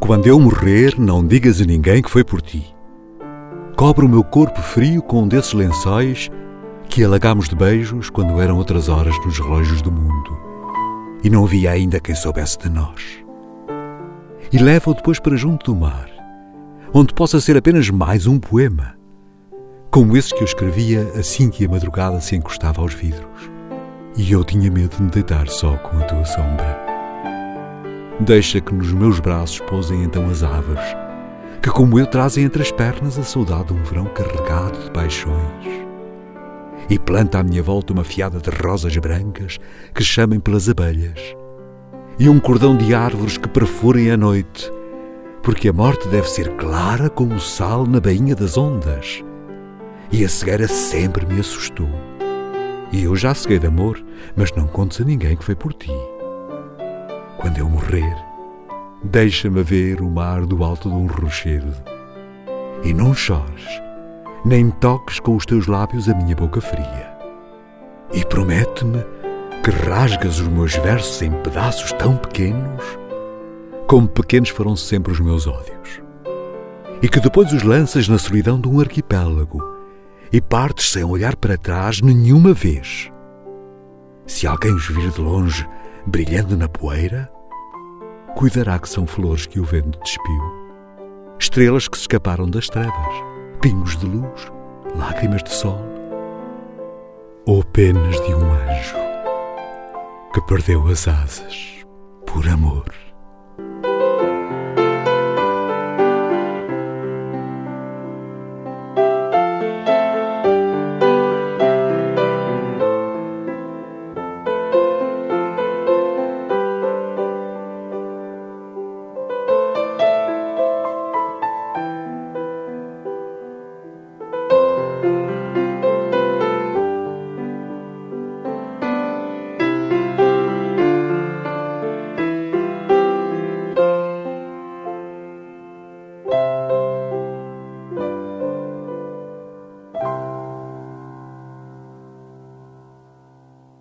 Quando eu morrer, não digas a ninguém que foi por ti. Cobre o meu corpo frio com um desses lençóis que alagámos de beijos quando eram outras horas nos relógios do mundo e não havia ainda quem soubesse de nós. E leva-o depois para junto do mar, onde possa ser apenas mais um poema, como esse que eu escrevia assim que a madrugada se encostava aos vidros e eu tinha medo de me deitar só com a tua sombra. Deixa que nos meus braços pousem então as aves, que como eu trazem entre as pernas a saudade de um verão carregado de paixões. E planta à minha volta uma fiada de rosas brancas que chamem pelas abelhas, e um cordão de árvores que perfurem a noite, porque a morte deve ser clara como o sal na bainha das ondas. E a cegueira sempre me assustou. E eu já ceguei de amor, mas não contes a ninguém que foi por ti. Quando eu morrer, deixa-me ver o mar do alto de um rochedo. E não chores, nem toques com os teus lábios a minha boca fria. E promete-me que rasgas os meus versos em pedaços tão pequenos, como pequenos foram sempre os meus ódios. E que depois os lanças na solidão de um arquipélago e partes sem olhar para trás nenhuma vez. Se alguém os vir de longe brilhando na poeira, cuidará que são flores que o vento despiu, estrelas que se escaparam das trevas, pingos de luz, lágrimas de sol, ou penas de um anjo que perdeu as asas por amor.